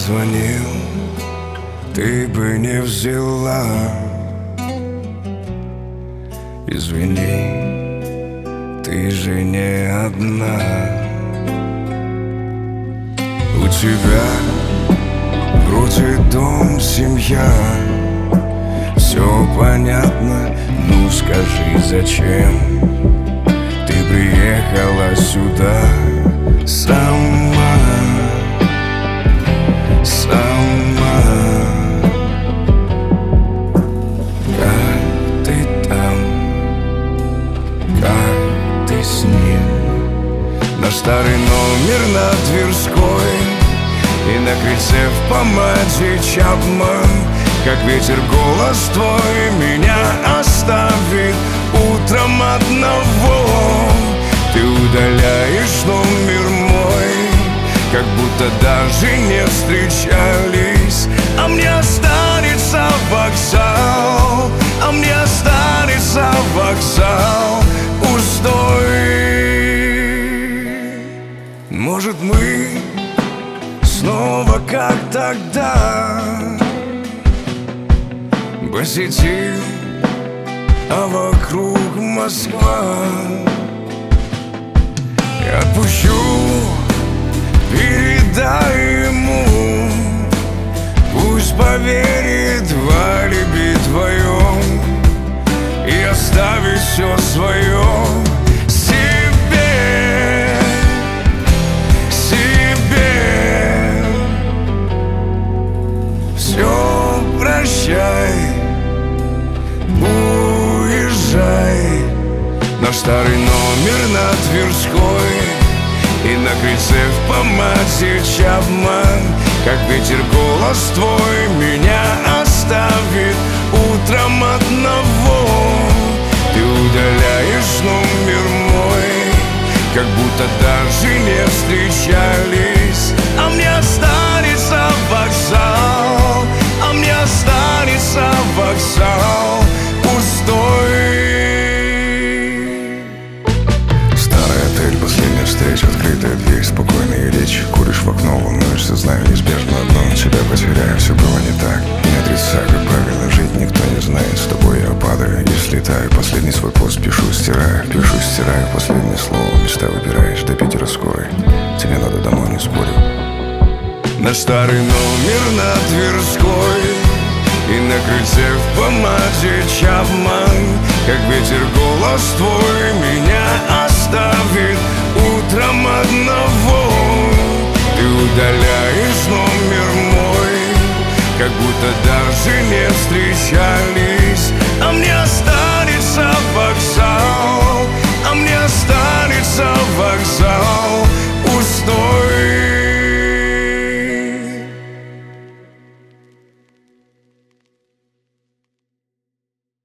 позвонил, ты бы не взяла. Извини, ты же не одна. У тебя вроде дом, семья, все понятно, ну скажи, зачем ты приехала сюда сама? Сама. Как ты там? Как ты с ним? Наш старый номер на Тверской и на крыльце в помаде Чапман. Как ветер голос твой меня оставит утром одного. Ты удаляешь номер мой, как будто даже не встречались. А мне останется вокзал, а мне останется вокзал пустой. Может, мы снова как тогда посетим, а вокруг Москва. Я отпущу, передай ему, пусть поверит в алиби твоем и оставит все свое себе, себе. Все, прощай, уезжай. Наш старый номер на Тверской и на крыльце в помаде Чапман. Как ветер голос твой меня оставит утром одного. Ты удаляешь номер мой, как будто даже не встречались. А мне останется вокзал, а мне останется вокзал пустой. Последняя встреча, открытая дверь, спокойная речь. Куришь в окно, волнуешься, знаю, неизбежно одно. Тебя потеряю, все было не так. Не отрицай, как правильно жить, никто не знает. С тобой я падаю и слетаю. Последний свой пост пишу, стираю. Пишу, стираю, последнее слово. Места выбираешь, до Питера скорой. Тебе надо домой, не спорю. Наш старый номер на Тверской и на крыльце в помаде Чапман. Как ветер голос твой меня оставит утром одного. Ты удаляешь номер мой, как будто даже не встречались. А мне останется вокзал, а мне останется вокзал